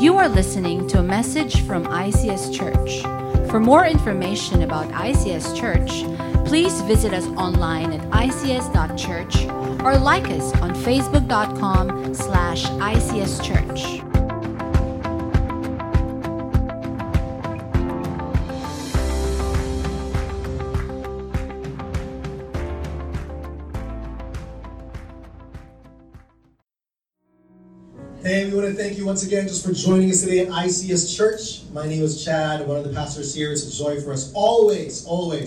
You are listening to a message from ICS Church. For more information about ICS Church, please visit us online at ics.church or like us on facebook.com/ICSchurch. Hey, we want to thank you once again just for joining us today at ICS Church. My name is Chad, one of the pastors here. It's a joy for us always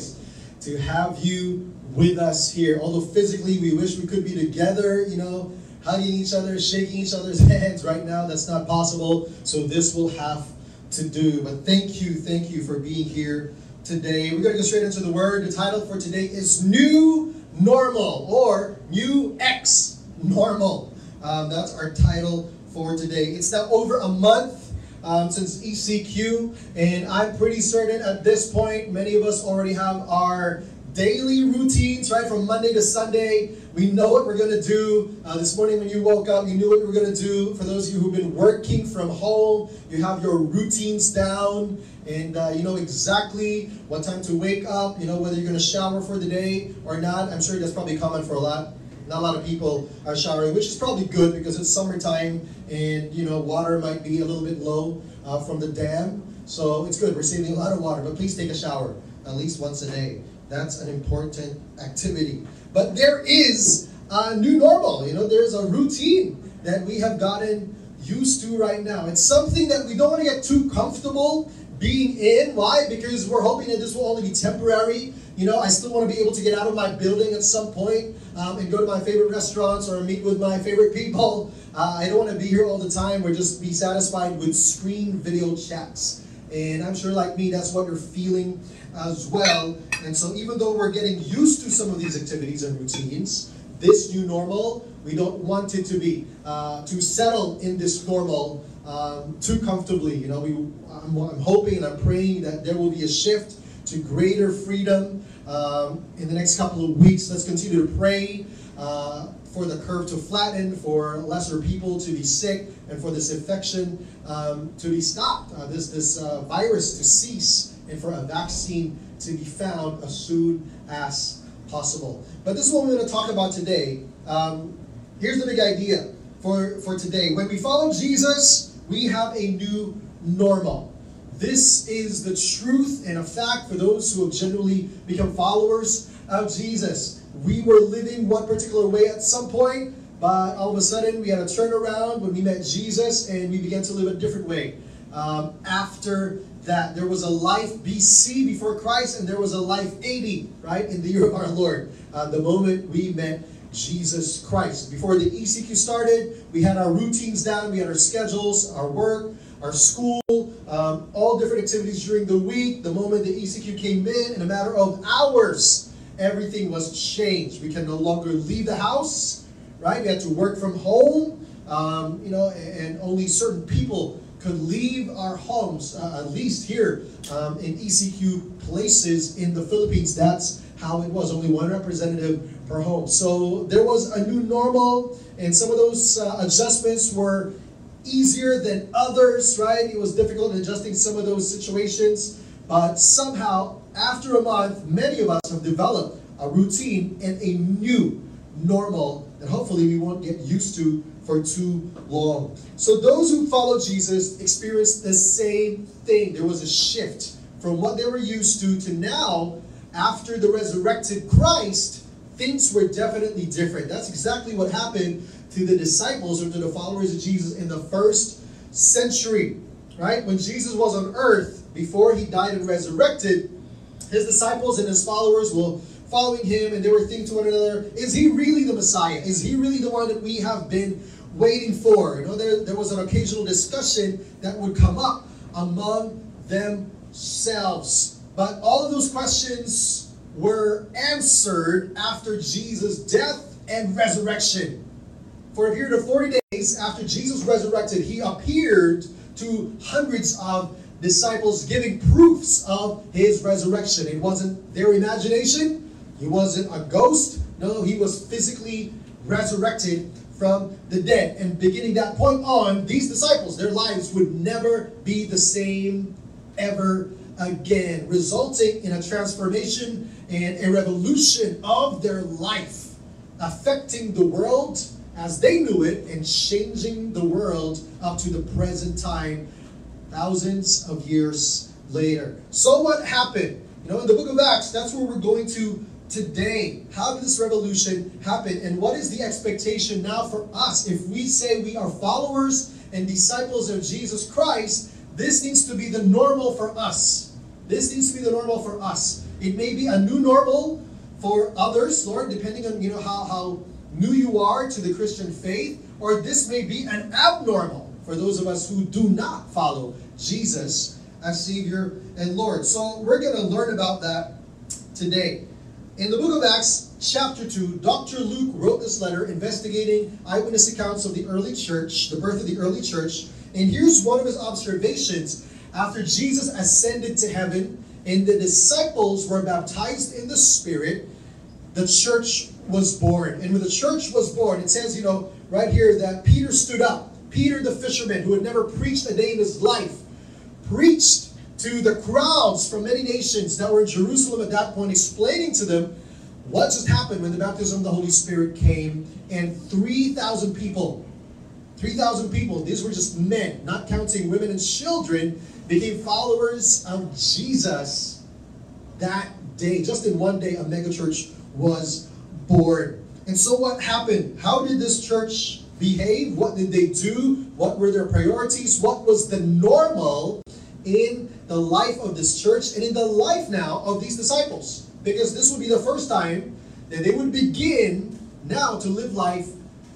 to have you with us here. Although physically we wish we could be together, hugging each other, shaking each other's hands. Right now that's not possible, so this will have to do. But thank you for being here today. We're going to go straight into the Word. The title for today is New Normal, or New X Normal. That's our title for today. It's now over a month since ECQ, and I'm pretty certain at this point many of us already have our daily routines, right? From Monday to Sunday, we know what we're going to do. This morning when you woke up, you knew what you were going to do. For those of you who've been working from home, you have your routines down, and you know exactly what time to wake up, whether you're going to shower for the day or not. I'm sure that's probably common for not a lot of people are showering, which is probably good because it's summertime and water might be a little bit low from the dam. So it's good. We're saving a lot of water, but please take a shower at least once a day. That's an important activity. But there is a new normal. There's a routine that we have gotten used to right now. It's something that we don't want to get too comfortable being in. Why? Because we're hoping that this will only be temporary. I still want to be able to get out of my building at some point and go to my favorite restaurants or meet with my favorite people. I don't want to be here all the time or just be satisfied with screen video chats. And I'm sure like me, that's what you're feeling as well. And so even though we're getting used to some of these activities and routines, this new normal, we don't want it to be to settle in this normal too comfortably. I'm hoping and I'm praying that there will be a shift to greater freedom in the next couple of weeks. Let's continue to pray for the curve to flatten, for lesser people to be sick, and for this infection to be stopped, this virus to cease, and for a vaccine to be found as soon as possible. But this is what we're going to talk about today. Here's the big idea for today. When we follow Jesus, we have a new normal. This is the truth and a fact for those who have genuinely become followers of Jesus. We were living one particular way at some point, but all of a sudden we had a turnaround when we met Jesus and we began to live a different way. After that, there was a life BC before Christ, and there was a life 80, right, in the year of our Lord, the moment we met Jesus Christ. Before the ECQ started, we had our routines down, we had our schedules, our work, our school, all different activities during the week. The moment the ECQ came in a matter of hours, everything was changed. We can no longer leave the house, right? We had to work from home, and only certain people could leave our homes, at least here in ECQ places in the Philippines. That's how it was, only one representative per home. So there was a new normal, and some of those adjustments were easier than others, right? It was difficult in adjusting some of those situations, but somehow after a month, many of us have developed a routine and a new normal that hopefully we won't get used to for too long. So those who follow Jesus experienced the same thing. There was a shift from what they were used to now, after the resurrected Christ, things were definitely different. That's exactly what happened to the disciples or to the followers of Jesus in the first century, right? When Jesus was on earth, before he died and resurrected, his disciples and his followers were following him, and they were thinking to one another, is he really the Messiah? Is he really the one that we have been waiting for? There was an occasional discussion that would come up among themselves. But all of those questions were answered after Jesus' death and resurrection. For a period of 40 days after Jesus resurrected, he appeared to hundreds of disciples, giving proofs of his resurrection. It wasn't their imagination. He wasn't a ghost. No, he was physically resurrected from the dead. And beginning that point on, these disciples, their lives would never be the same ever again, resulting in a transformation and a revolution of their life, affecting the world as they knew it and changing the world up to the present time, thousands of years later. So what happened? In the book of Acts, that's where we're going to today. How did this revolution happen? And what is the expectation now for us? If we say we are followers and disciples of Jesus Christ, this needs to be the normal for us. This needs to be the normal for us. It may be a new normal for others, Lord, depending on how new you are to the Christian faith, or this may be an abnormal for those of us who do not follow Jesus as Savior and Lord. So we're going to learn about that today. In the book of Acts, chapter 2, Dr. Luke wrote this letter investigating eyewitness accounts of the early church, the birth of the early church. And here's one of his observations after Jesus ascended to heaven and the disciples were baptized in the Spirit. The church was born. And when the church was born, it says, right here that Peter stood up. Peter the fisherman, who had never preached a day in his life, preached to the crowds from many nations that were in Jerusalem at that point, explaining to them what just happened when the baptism of the Holy Spirit came. And 3,000 people, these were just men, not counting women and children, became followers of Jesus that day. Just in one day, a megachurch was born. And so what happened? How did this church behave? What did they do? What were their priorities? What was the normal in the life of this church and in the life now of these disciples? Because this would be the first time that they would begin now to live life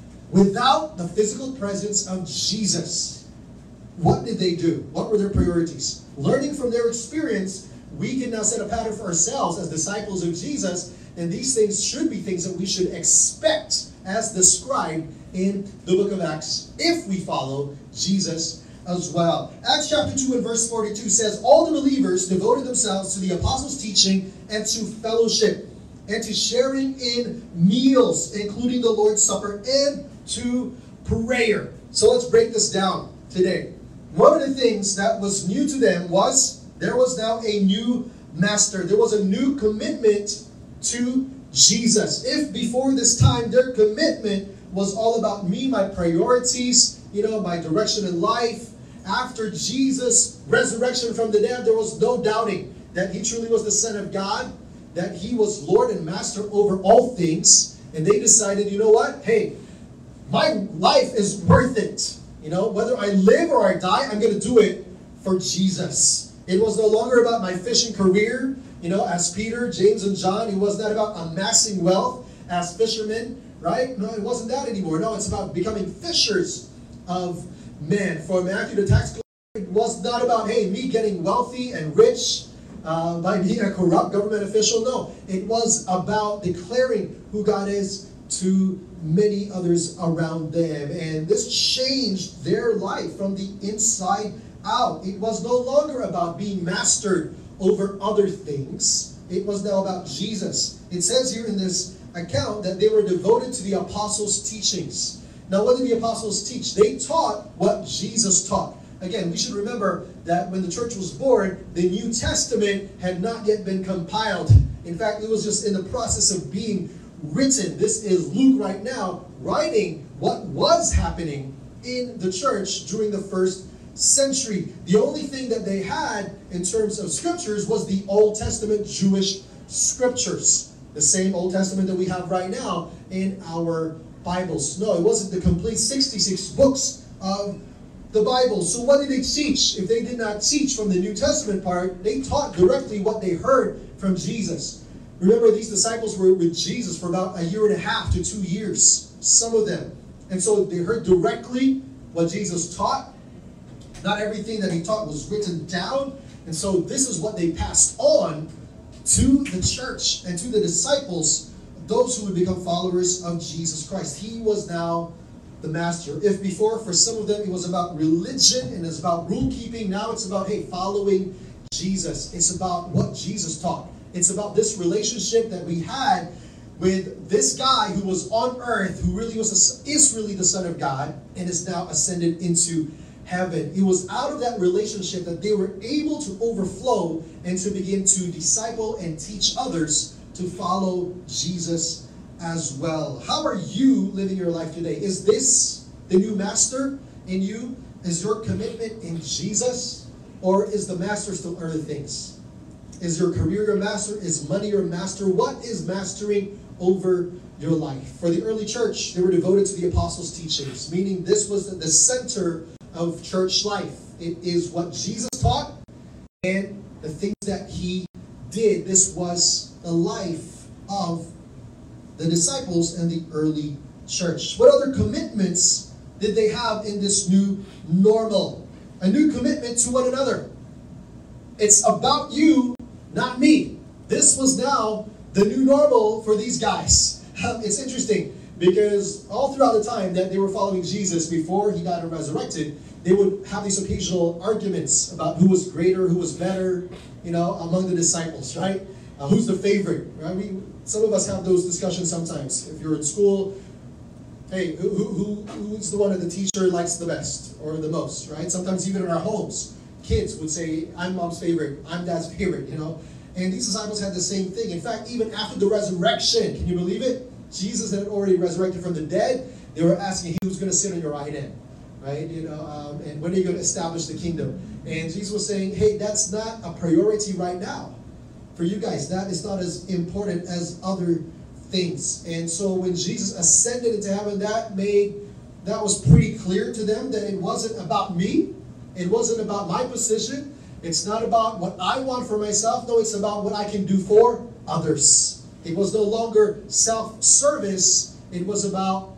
without the physical presence of Jesus. What did they do? What were their priorities? Learning from their experience, we can now set a pattern for ourselves as disciples of Jesus, and these things should be things that we should expect as described in the book of Acts if we follow Jesus as well. Acts chapter 2 and verse 42 says, all the believers devoted themselves to the apostles' teaching and to fellowship and to sharing in meals, including the Lord's Supper, and to prayer. So let's break this down today. One of the things that was new to them was there was now a new master. There was a new commitment to Jesus. If before this time their commitment was all about me, my priorities, my direction in life, after Jesus' resurrection from the dead, there was no doubting that he truly was the Son of God, that he was Lord and Master over all things. And they decided, what? Hey, my life is worth it. Whether I live or I die, I'm going to do it for Jesus. It was no longer about my fishing career, as Peter, James, and John. It was not about amassing wealth as fishermen, right? No, it wasn't that anymore. No, it's about becoming fishers of men. For Matthew the tax collector, it was not about, hey, me getting wealthy and rich by being a corrupt government official. No, it was about declaring who God is to many others around them. And this changed their life from the inside out. It was no longer about being mastered over other things. It was now about Jesus. It says here in this account that they were devoted to the apostles' teachings. Now, what did the apostles teach? They taught what Jesus taught. Again, we should remember that when the church was born, the New Testament had not yet been compiled. In fact, it was just in the process of being written. This is Luke right now writing what was happening in the church during the first century. The only thing that they had in terms of scriptures was the Old Testament Jewish scriptures. The same Old Testament that we have right now in our Bibles. No, it wasn't the complete 66 books of the Bible. So what did they teach? If they did not teach from the New Testament part, they taught directly what they heard from Jesus. Remember, these disciples were with Jesus for about 1.5 to 2 years, some of them. And so they heard directly what Jesus taught. Not everything that he taught was written down. And so this is what they passed on to the church and to the disciples, those who would become followers of Jesus Christ. He was now the master. If before, for some of them, it was about religion and it's about rule keeping, now it's about, hey, following Jesus. It's about what Jesus taught. It's about this relationship that we had with this guy who was on earth, who really is really the Son of God, and is now ascended into heaven. It was out of that relationship that they were able to overflow and to begin to disciple and teach others to follow Jesus as well. How are you living your life today? Is this the new master in you? Is your commitment in Jesus? Or is the master still other things? Is your career your master? Is money your master? What is mastering over your life? For the early church, they were devoted to the apostles' teachings, meaning this was the center of church life. It is what Jesus taught and the things that he did. This was the life of the disciples and the early church. What other commitments did they have in this new normal? A new commitment to one another. It's about you, not me. This was now the new normal for these guys. It's interesting because all throughout the time that they were following Jesus before he got resurrected, they would have these occasional arguments about who was greater, who was better, among the disciples, right? Who's the favorite, right? Some of us have those discussions sometimes. If you're in school, hey, who's the one that the teacher likes the best or the most, right? Sometimes even in our homes, kids would say, I'm mom's favorite, I'm dad's favorite, And these disciples had the same thing. In fact, even after the resurrection, can you believe it? Jesus had already resurrected from the dead. They were asking who's going to sit on your right hand, right? And when are you going to establish the kingdom? And Jesus was saying, hey, that's not a priority right now for you guys. That is not as important as other things. And so when Jesus ascended into heaven, that was pretty clear to them that it wasn't about me. It wasn't about my position. It's not about what I want for myself. No, it's about what I can do for others. It was no longer self-service. It was about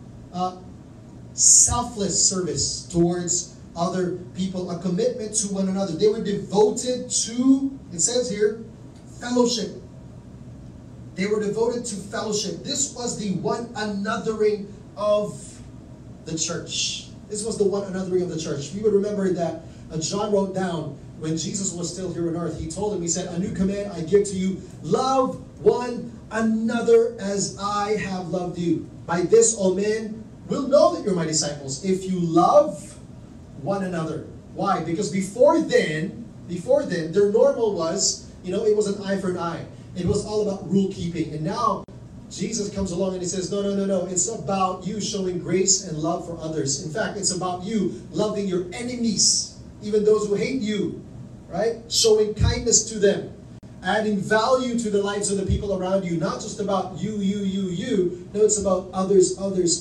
selfless service towards other people, a commitment to one another. They were devoted to, it says here, fellowship. They were devoted to fellowship. This was the one anothering of the church. This was the one anothering of the church. We would remember that John wrote down when Jesus was still here on earth. He told him, he said, a new command I give to you, love one another as I have loved you. By this all men will know that you're my disciples, if you love one another. Why? Because before then, their normal was, it was an eye for an eye. It was all about rule keeping. And now Jesus comes along and he says, no. It's about you showing grace and love for others. In fact, it's about you loving your enemies, even those who hate you, right? Showing kindness to them, adding value to the lives of the people around you. Not just about you. No, it's about others.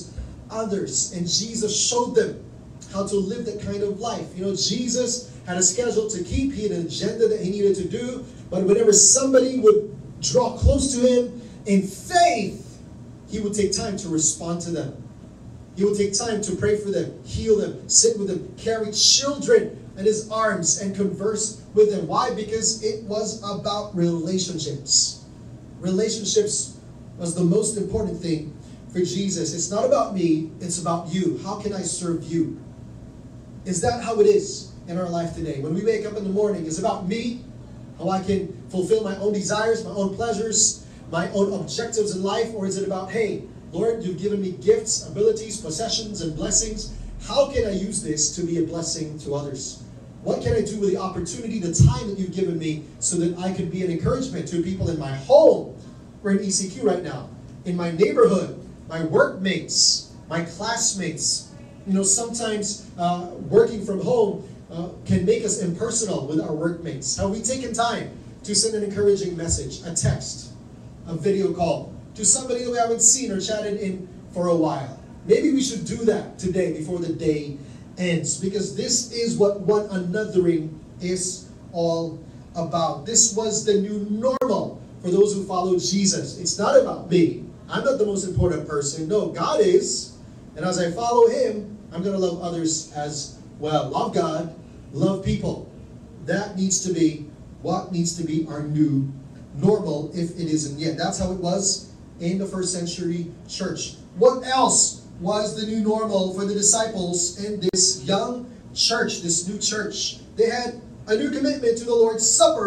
And Jesus showed them how to live that kind of life. Jesus had a schedule to keep. He had an agenda that he needed to do. But whenever somebody would draw close to him in faith, he would take time to respond to them. He would take time to pray for them, heal them, sit with them, carry children in his arms and converse with them. Why? Because it was about relationships. Relationships was the most important thing for Jesus. It's not about me, it's about you. How can I serve you? Is that how it is in our life today? When we wake up in the morning, it's about me, how I can fulfill my own desires, my own pleasures, my own objectives in life? Or is it about, hey, Lord, you've given me gifts, abilities, possessions, and blessings. How can I use this to be a blessing to others? What can I do with the opportunity, the time that you've given me, so that I can be an encouragement to people in my home? We're in ECQ right now. In my neighborhood, my workmates, my classmates. Sometimes working from home can make us impersonal with our workmates. Have we taken time to send an encouraging message, a text, a video call to somebody that we haven't seen or chatted in for a while? Maybe we should do that today before the day ends, because this is what one anothering is all about. This was the new normal for those who follow Jesus. It's not about me. I'm not the most important person. No, God is. And as I follow him, I'm going to love others as well. Love God, love people. That needs to be what needs to be our new normal, if it isn't yet. That's how it was in the first century church. What else was the new normal for the disciples in this young church, this new church? They had a new commitment to the Lord's Supper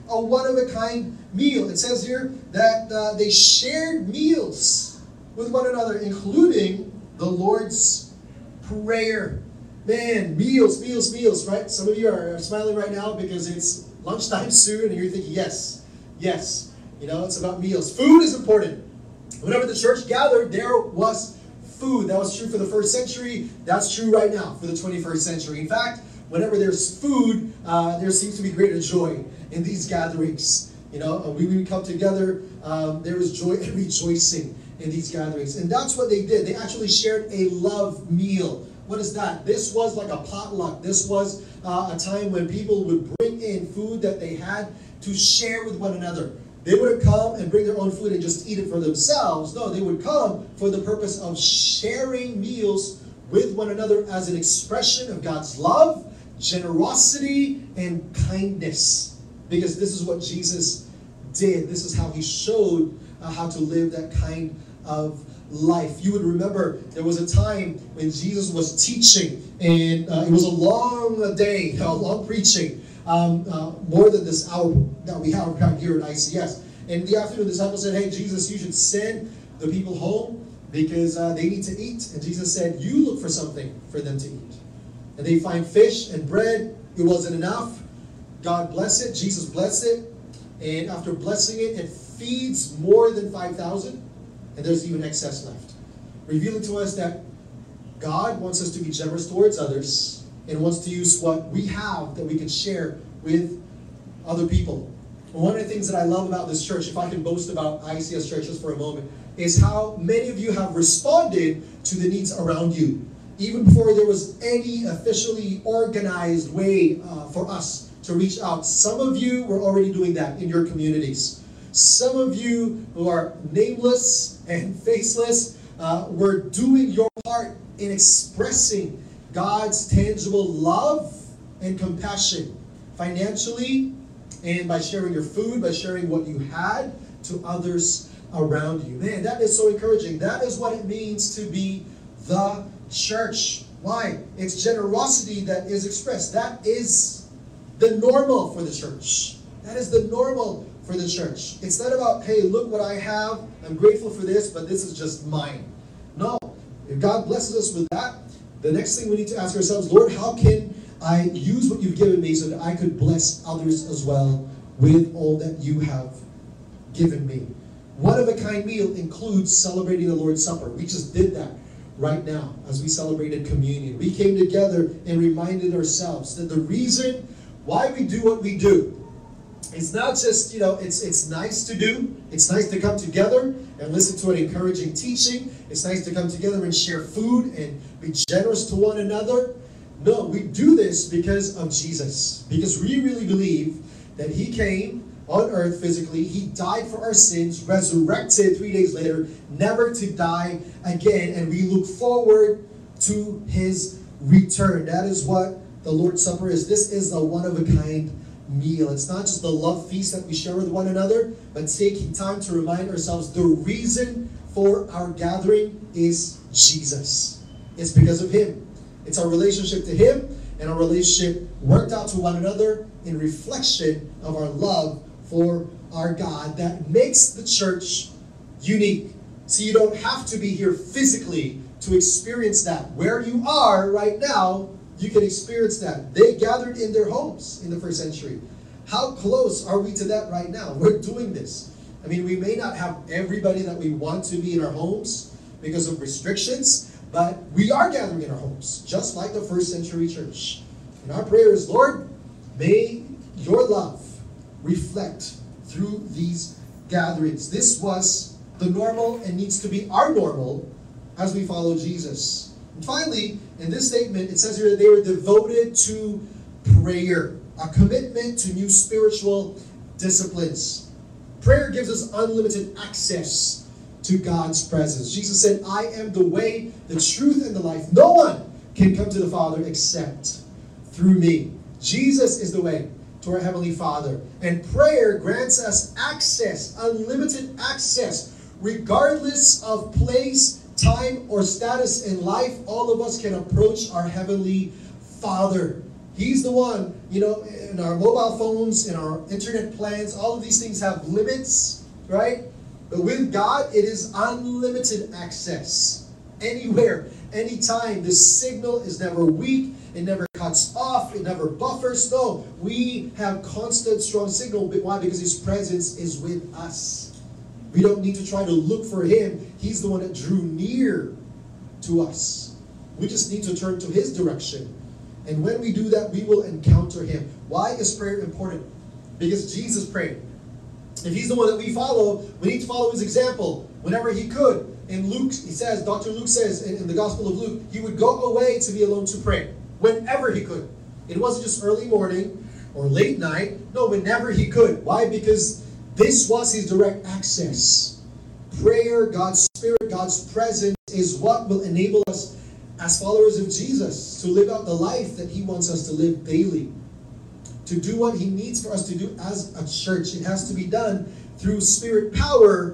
a one-of-a-kind meal. It says here that they shared meals with one another, including the Lord's Prayer. Man, meals, right? Some of you are smiling right now because it's lunchtime soon and you're thinking, yes, it's about meals. Food is important. Whenever the church gathered, there was food. That was true for the first century. That's true right now for the 21st century. In fact, whenever there's food, there seems to be greater joy in these gatherings. When we come together, there is joy and rejoicing in these gatherings. And that's what they did. They actually shared a love meal. What is that? This was like a potluck. This was a time when people would bring in food that they had to share with one another. They wouldn't come and bring their own food and just eat it for themselves. No, they would come for the purpose of sharing meals with one another as an expression of God's love, generosity, and kindness. Because this is what Jesus did. This is how he showed how to live that kind of life. You would remember there was a time when Jesus was teaching, and it was a long day, a long preaching. More than this hour that we have here at ICS. And in the afternoon, the disciples said, hey, Jesus, you should send the people home because they need to eat. And Jesus said, you look for something for them to eat. And they find fish and bread. It wasn't enough. God blessed it. Jesus blessed it. And after blessing it, it feeds more than 5,000. And there's even excess left. Revealing to us that God wants us to be generous towards others and wants to use what we have that we can share with other people. And one of the things that I love about this church, if I can boast about ICS churches for a moment, is how many of you have responded to the needs around you. Even before there was any officially organized way for us to reach out. Some of you were already doing that in your communities. Some of you who are nameless and faceless were doing your part in expressing God's tangible love and compassion financially and by sharing your food, by sharing what you had to others around you. Man, that is so encouraging. That is what it means to be the church. Why? It's generosity that is expressed. That is the normal for the church. That is the normal for the church. It's not about, hey, look what I have. I'm grateful for this, but this is just mine. No. If God blesses us with that, the next thing we need to ask ourselves, Lord, how can I use what you've given me so that I could bless others as well with all that you have given me? One-of-a-kind meal includes celebrating the Lord's Supper. We just did that right now as we celebrated communion. We came together and reminded ourselves that the reason why we do what we do, it's not just, it's nice to do. It's nice to come together and listen to an encouraging teaching. It's nice to come together and share food and be generous to one another. No, we do this because of Jesus. Because we really believe that he came on earth physically. He died for our sins, resurrected 3 days later, never to die again. And we look forward to his return. That is what the Lord's Supper is. This is a one-of-a-kind meal. It's not just the love feast that we share with one another, but taking time to remind ourselves the reason for our gathering is Jesus. It's because of him. It's our relationship to him and our relationship worked out to one another in reflection of our love for our God that makes the church unique. So you don't have to be here physically to experience that. Where you are right now, you can experience that. They gathered in their homes in the first century. How close are we to that right now? We're doing this. I mean, we may not have everybody that we want to be in our homes because of restrictions, but we are gathering in our homes, just like the first century church. And our prayer is, Lord, may your love reflect through these gatherings. This was the normal and needs to be our normal as we follow Jesus. And finally, in this statement, it says here that they were devoted to prayer, a commitment to new spiritual disciplines. Prayer gives us unlimited access to God's presence. Jesus said, I am the way, the truth, and the life. No one can come to the Father except through me. Jesus is the way to our Heavenly Father. And prayer grants us access, unlimited access, regardless of place, time, or status in life. All of us can approach our Heavenly Father. He's the one, in our mobile phones, in our internet plans, all of these things have limits, right? But with God, it is unlimited access. Anywhere, anytime. The signal is never weak. It never cuts off. It never buffers. No, we have constant, strong signal. Why? Because His presence is with us. We don't need to try to look for Him. He's the one that drew near to us. We just need to turn to His direction. And when we do that, we will encounter Him. Why is prayer important? Because Jesus prayed. If He's the one that we follow, we need to follow His example whenever He could. In Luke, Dr. Luke says in the Gospel of Luke, He would go away to be alone to pray. Whenever He could. It wasn't just early morning or late night. No, whenever He could. Why? Because this was His direct access. Prayer, God's Spirit, God's presence is what will enable us as followers of Jesus to live out the life that He wants us to live daily. To do what He needs for us to do as a church. It has to be done through Spirit power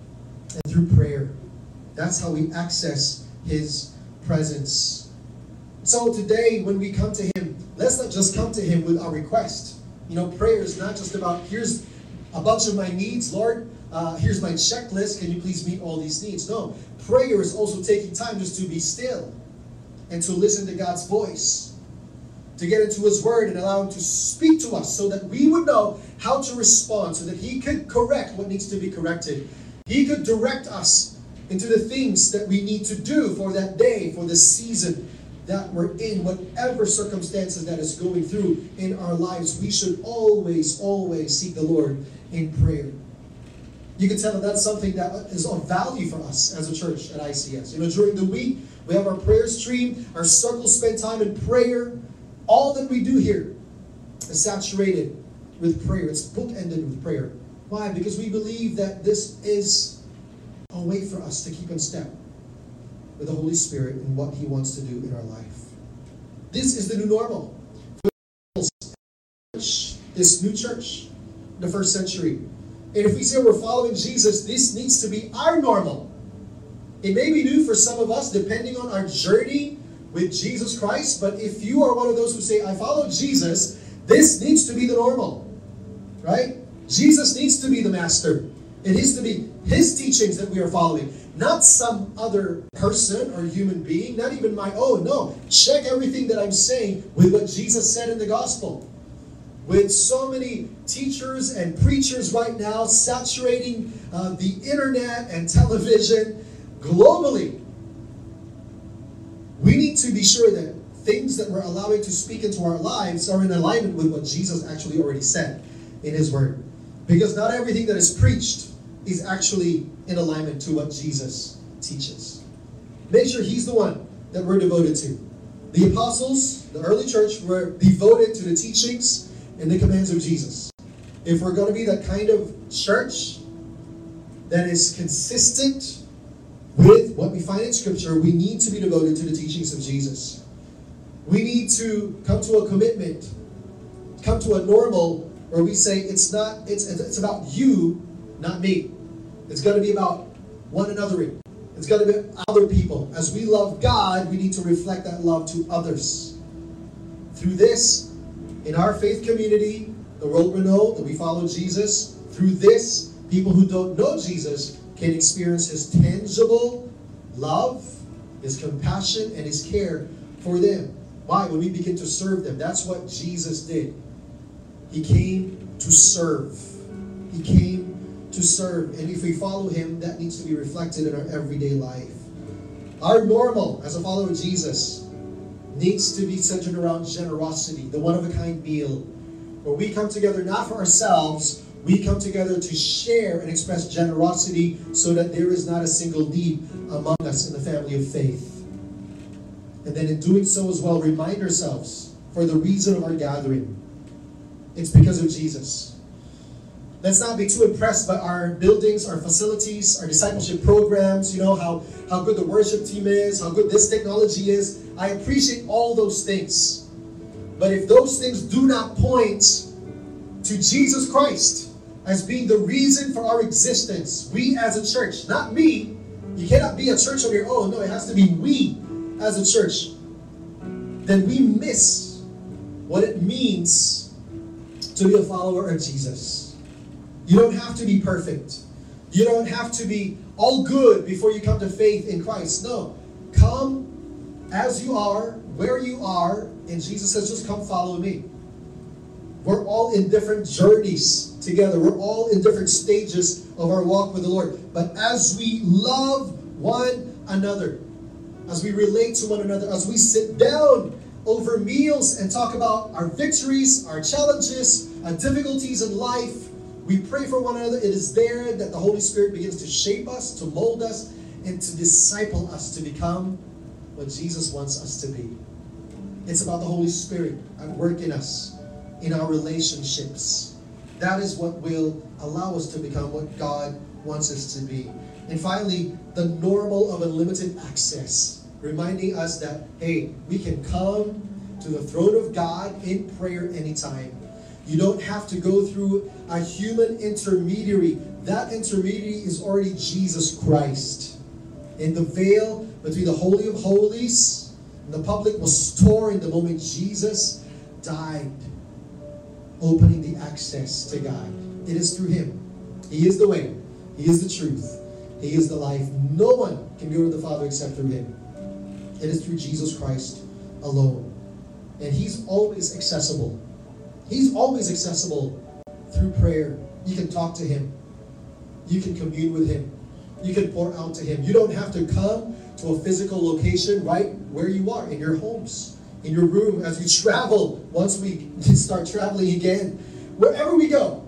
and through prayer. That's how we access His presence. So today, when we come to Him, let's not just come to Him with our request. Prayer is not just about, here's a bunch of my needs, Lord. Here's my checklist. Can you please meet all these needs? No. Prayer is also taking time just to be still and to listen to God's voice. To get into His Word and allow Him to speak to us so that we would know how to respond, so that He could correct what needs to be corrected. He could direct us into the things that we need to do for that day, for the season that we're in, whatever circumstances that is going through in our lives. We should always, always seek the Lord in prayer. You can tell that that's something that is of value for us as a church at ICS. During the week, we have our prayer stream, our circle spend time in prayer. All that we do here is saturated with prayer. It's bookended with prayer. Why? Because we believe that this is a way for us to keep in step with the Holy Spirit and what He wants to do in our life. This is the new normal. This new church in the first century. And if we say we're following Jesus, this needs to be our normal. It may be new for some of us depending on our journey with Jesus Christ, but if you are one of those who say, I follow Jesus, this needs to be the normal, right? Jesus needs to be the master. It needs to be His teachings that we are following, not some other person or human being, not even my own. No, check everything that I'm saying with what Jesus said in the gospel. With so many teachers and preachers right now saturating the internet and television globally, we need to be sure that things that we're allowing to speak into our lives are in alignment with what Jesus actually already said in His Word. Because not everything that is preached is actually in alignment to what Jesus teaches. Make sure He's the one that we're devoted to. The apostles, the early church, were devoted to the teachings and the commands of Jesus. If we're going to be that kind of church that is consistent with what we find in Scripture, we need to be devoted to the teachings of Jesus. We need to come to a commitment, come to a normal where we say it's about you, not me. It's got to be about one another. It's got to be other people. As we love God, we need to reflect that love to others. Through this, in our faith community, the world will know that we follow Jesus. Through this, people who don't know Jesus can experience His tangible love, His compassion, and His care for them. Why? When we begin to serve them. That's what Jesus did. He came to serve. He came to serve. And if we follow Him, that needs to be reflected in our everyday life. Our normal as a follower of Jesus needs to be centered around generosity, the one-of-a-kind meal, where we come together not for ourselves, we come together to share and express generosity so that there is not a single need among us in the family of faith. And then in doing so as well, remind ourselves for the reason of our gathering. It's because of Jesus. Let's not be too impressed by our buildings, our facilities, our discipleship programs, how good the worship team is, how good this technology is. I appreciate all those things. But if those things do not point to Jesus Christ as being the reason for our existence, we as a church, not me, you cannot be a church on your own. No, it has to be we as a church. Then we miss what it means to be a follower of Jesus. You don't have to be perfect. You don't have to be all good before you come to faith in Christ. No. Come as you are, where you are, and Jesus says, just come follow me. We're all in different journeys together. We're all in different stages of our walk with the Lord. But as we love one another, as we relate to one another, as we sit down over meals and talk about our victories, our challenges, our difficulties in life, we pray for one another. It is there that the Holy Spirit begins to shape us, to mold us, and to disciple us to become what Jesus wants us to be. It's about the Holy Spirit at work in us, in our relationships. That is what will allow us to become what God wants us to be. And finally, the normal of unlimited access, reminding us that, hey, we can come to the throne of God in prayer anytime. You don't have to go through a human intermediary. That intermediary is already Jesus Christ. And the veil between the Holy of Holies and the public was torn the moment Jesus died, opening the access to God. It is through Him. He is the way. He is the truth. He is the life. No one can go to the Father except through Him. It is through Jesus Christ alone. And He's always accessible. He's always accessible through prayer. You can talk to Him. You can commune with Him. You can pour out to Him. You don't have to come to a physical location right where you are, in your homes, in your room, as we travel. Once we start traveling again, wherever we go,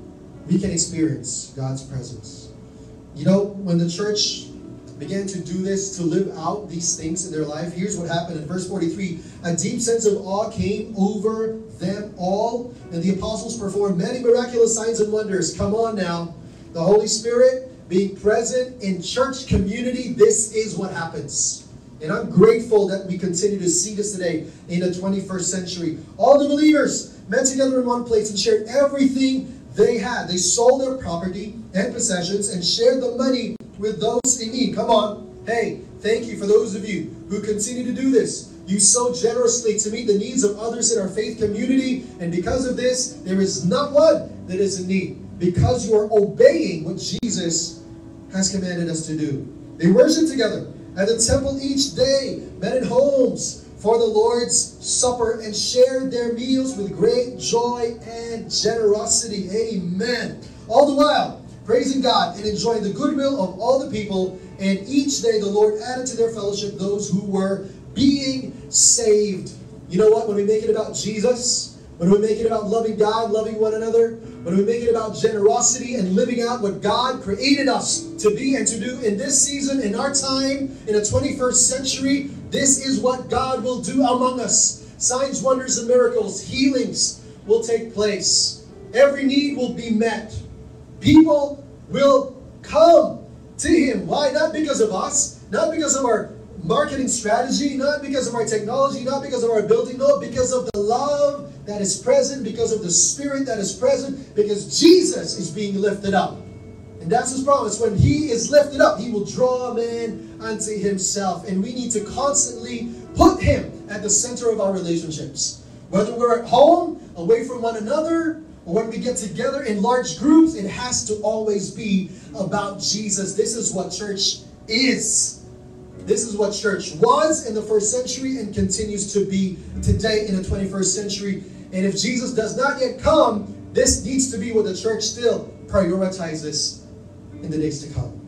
we can experience God's presence. You know, when the church began to do this, to live out these things in their life, here's what happened in verse 43. A deep sense of awe came over them all, and the apostles performed many miraculous signs and wonders. Come on now. The Holy Spirit being present in church community, this is what happens. And I'm grateful that we continue to see this today in the 21st century. All the believers met together in one place and shared everything they had. They sold their property and possessions and shared the money with those in need. Come on. Hey, thank you for those of you who continue to do this. You sow generously to meet the needs of others in our faith community. And because of this, there is not one that is in need. Because you are obeying what Jesus has commanded us to do. They worshiped together at the temple each day, met in homes for the Lord's Supper, and shared their meals with great joy and generosity. Amen. All the while, praising God and enjoying the goodwill of all the people, and each day the Lord added to their fellowship those who were being saved. You know what? When we make it about Jesus, when we make it about loving God, loving one another, when we make it about generosity and living out what God created us to be and to do in this season, in our time, in the 21st century, this is what God will do among us. Signs, wonders, and miracles, healings will take place. Every need will be met. People will come to Him. Why? Not because of us, not because of our marketing strategy, not because of our technology, not because of our building, no, because of the love that is present, because of the Spirit that is present, because Jesus is being lifted up. And that's His promise. When He is lifted up, He will draw men unto Himself. And we need to constantly put Him at the center of our relationships. Whether we're at home, away from one another, or when we get together in large groups, it has to always be about Jesus. This is what church is. This is what church was in the first century and continues to be today in the 21st century. And if Jesus does not yet come, this needs to be what the church still prioritizes in the days to come.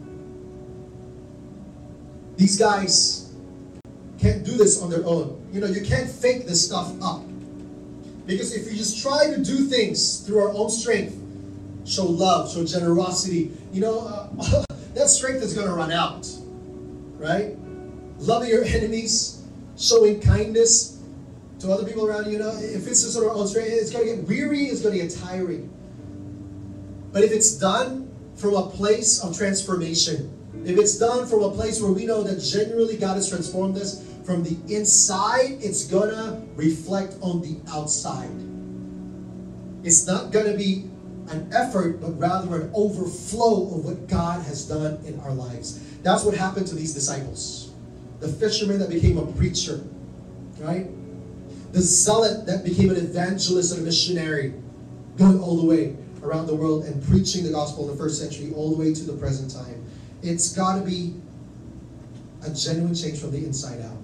These guys can't do this on their own. You know, you can't fake this stuff up. Because if you just try to do things through our own strength, show love, show generosity, you know, that strength is going to run out. Right? Loving your enemies, showing kindness to other people around you. You know, if it's just our own strength, it's going to get weary, it's going to get tiring. But if it's done from a place of transformation, if it's done from a place where we know that genuinely God has transformed us from the inside, it's going to reflect on the outside. It's not going to be an effort, but rather an overflow of what God has done in our lives. That's what happened to these disciples. The fisherman that became a preacher, right? the zealot that became an evangelist and a missionary, going all the way around the world and preaching the gospel in the first century all the way to the present time. It's got to be a genuine change from the inside out.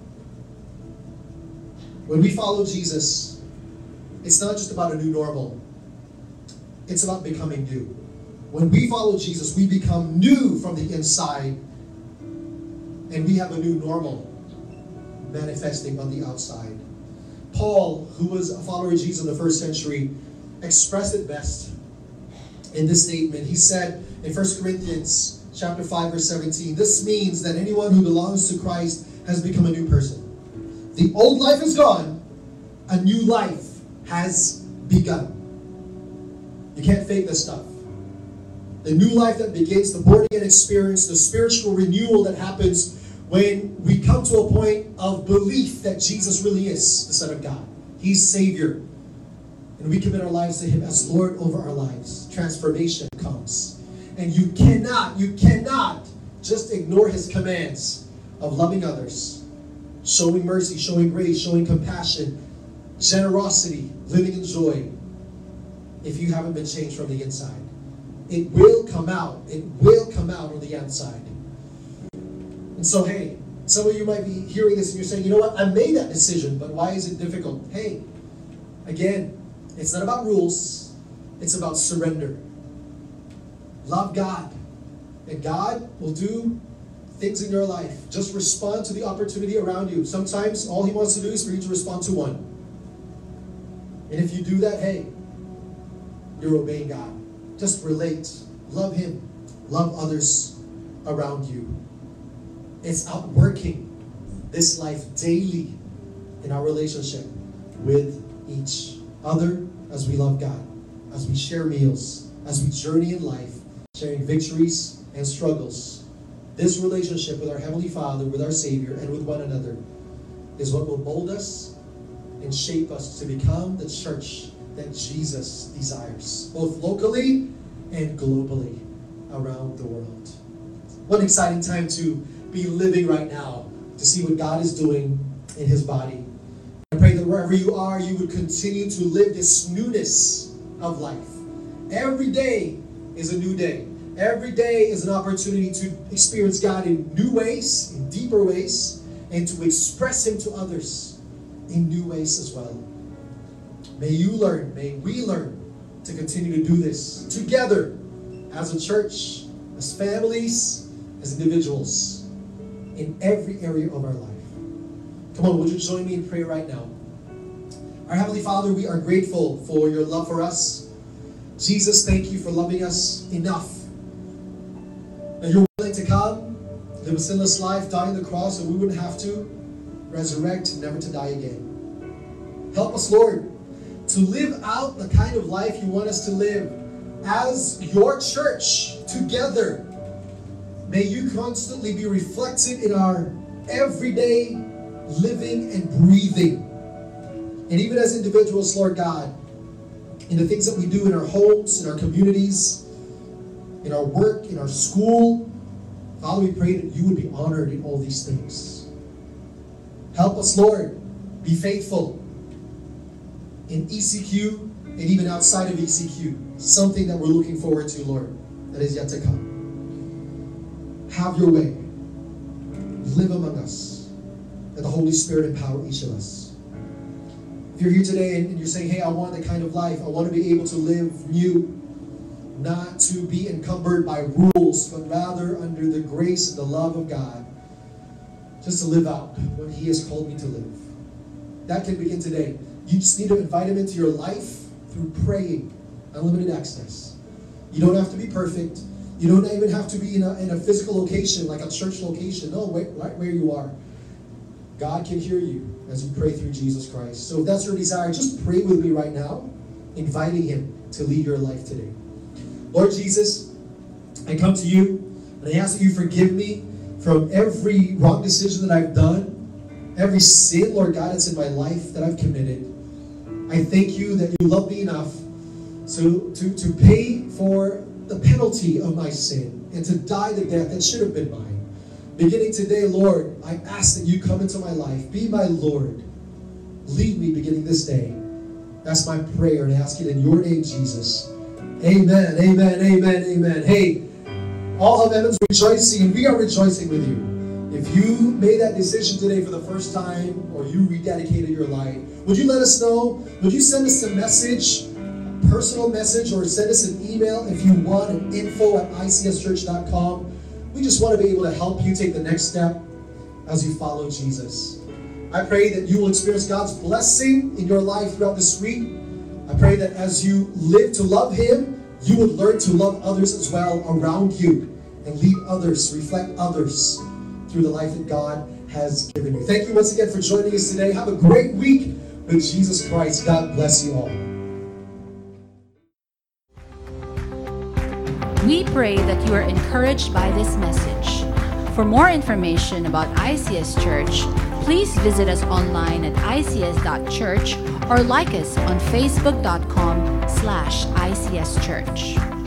When we follow Jesus, it's not just about a new normal. It's about becoming new. When we follow Jesus, we become new from the inside, and we have a new normal manifesting on the outside. Paul, who was a follower of Jesus in the first century, expressed it best in this statement. He said in 1 Corinthians chapter 5, verse 17, "This means that anyone who belongs to Christ has become a new person. The old life is gone, a new life has begun." You can't fake this stuff. The new life that begins, the born-again experience, the spiritual renewal that happens when we come to a point of belief that Jesus really is the Son of God. He's Savior. And we commit our lives to Him as Lord over our lives. Transformation comes. And you cannot just ignore His commands of loving others, showing mercy, showing grace, showing compassion, generosity, living in joy, if you haven't been changed from the inside. It will come out. It will come out on the outside. And so, hey, some of you might be hearing this and you're saying, you know what, I made that decision, but why is it difficult? Hey, again, it's not about rules. It's about surrender. Love God. And God will do things in your life. Just respond to the opportunity around you. Sometimes all He wants to do is for you to respond to one. And if you do that, hey, you're obeying God. Just relate. Love Him. Love others around you. It's outworking this life daily in our relationship with each other as we love God, as we share meals, as we journey in life, sharing victories and struggles. This relationship with our Heavenly Father, with our Savior, and with one another is what will mold us and shape us to become the church that Jesus desires, both locally and globally around the world. What an exciting time to be living right now, to see what God is doing in His body. I pray that wherever you are, you would continue to live this newness of life. Every day is a new day. Every day is an opportunity to experience God in new ways, in deeper ways, and to express Him to others in new ways as well. May you learn, may we learn to continue to do this together as a church, as families, as individuals, in every area of our life. Come on, would you join me in prayer right now? Our Heavenly Father, we are grateful for your love for us. Jesus, thank you for loving us enough that you're willing to come, live a sinless life, die on the cross so we wouldn't have to, resurrect, never to die again. Help us, Lord, to live out the kind of life you want us to live as your church together. May you constantly be reflected in our everyday living and breathing. And even as individuals, Lord God, in the things that we do in our homes, in our communities, in our work, in our school, Father, we pray that you would be honored in all these things. Help us, Lord, be faithful in ECQ and even outside of ECQ. Something that we're looking forward to, Lord, that is yet to come. Have your way. Live among us. Let the Holy Spirit empower each of us. If you're here today and you're saying, hey, I want that kind of life. I want to be able to live new. Not to be encumbered by rules, but rather under the grace and the love of God. Just to live out what He has called me to live. That can begin today. You just need to invite Him into your life through praying. Unlimited access. You don't have to be perfect. You don't even have to be in a physical location, like a church location. No, right where you are. God can hear you as you pray through Jesus Christ. So if that's your desire, just pray with me right now, inviting Him to lead your life today. Lord Jesus, I come to you and I ask that you forgive me from every wrong decision that I've done, every sin, Lord God, that's in my life that I've committed. I thank you that you love me enough to pay for the penalty of my sin and to die the death that should have been mine. Beginning today, Lord, I ask that you come into my life. Be my Lord. lead me beginning this day. That's my prayer, and I ask it in your name, Jesus. Amen, amen, amen, amen. Hey, all of heaven's rejoicing, and we are rejoicing with you. If you made that decision today for the first time, or you rededicated your life, would you let us know? Would you send us a message, a personal message, or send us an email if you want, at info@icschurch.com. We just want to be able to help you take the next step as you follow Jesus. I pray that you will experience God's blessing in your life throughout this week. I pray that as you live to love Him, you would learn to love others as well around you, and lead others, reflect others through the life that God has given you. Thank you once again for joining us today. Have a great week with Jesus Christ. God bless you all. We pray that you are encouraged by this message. For more information about ICS Church, please visit us online at ics.church or like us on facebook.com/ICS Church.